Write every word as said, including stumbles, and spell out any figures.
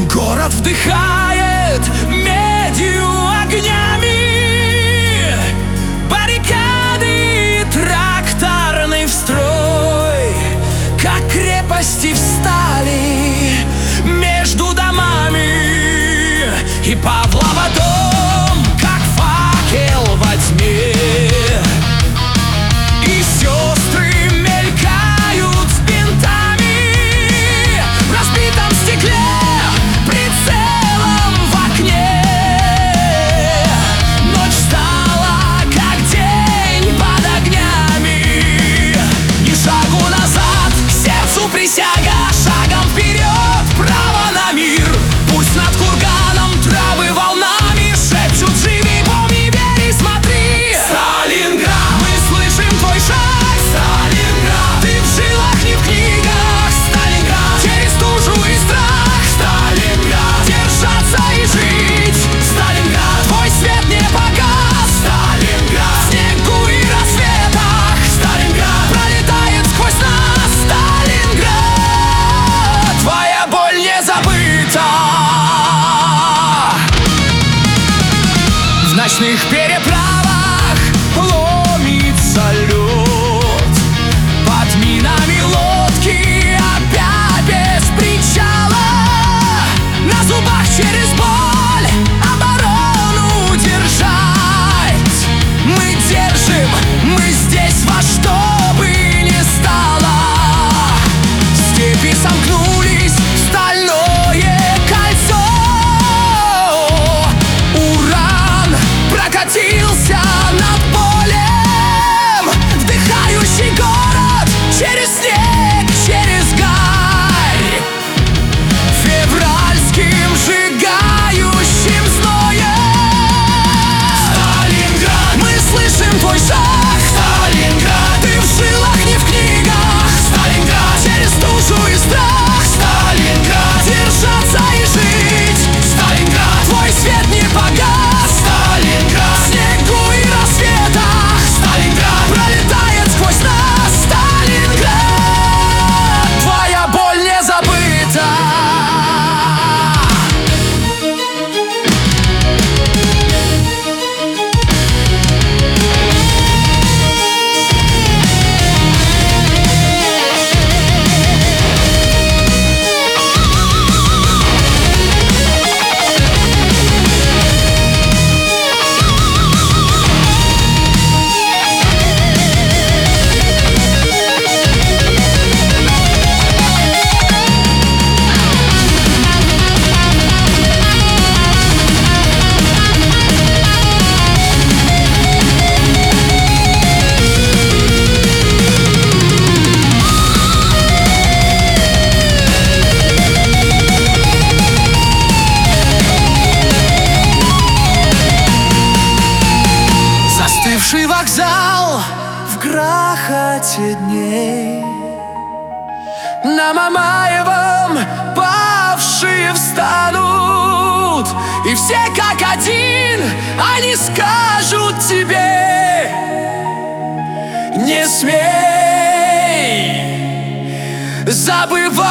Город вдыхает медью огнями, баррикады, тракторный встрой, как крепости встали между домами. И Павлова дом, как факел во тьме, и сестры мелькают с бинтами в разбитом стекле, прицелом в окне. Ночь стала, как день под огнями. Ни шагу назад, сердцу присяга, шагом вперед, право на мир. Пусть над курганом травы волнами шепчут: живи, помни, верь и смотри. Сталинград, мы слышим твой шаг. Сталинград, ты в жилах, не в книгах. Сталинград, через тужу и страх. Сталинград, держаться и жить. Сталинград, твой свет не погас. Сталинград, в снегу и рассветах. Сталинград, пролетает сквозь нас. Сталинград, твоя боль не забыта. В ночных переправах ломится лед, под минами лодки опять без причала. На зубах через боль оборону держать. Мы держим, мы здесь во что бы ни стало. Степи сомкнулись в стальное кольцо. Уран прокатился над полем, вдыхающий город через снег, через гарь, февральским сжигающим зноем. Сталинград, мы слышим твой шаг. Сталинград, ты в жилах, не в книгах. Сталинград, через душу и страх. Сталинград, держаться и жить. Сталинград, твой свет не погас. Сталинград, в снегу и рассветах. Сталинград, пролетает сквозь нас. Сталинград, твоя боль не забыта. Застывший вокзал в грохоте дней, на Мамаевом павшие встанут, и все как один они скажут тебе: не смей забывать.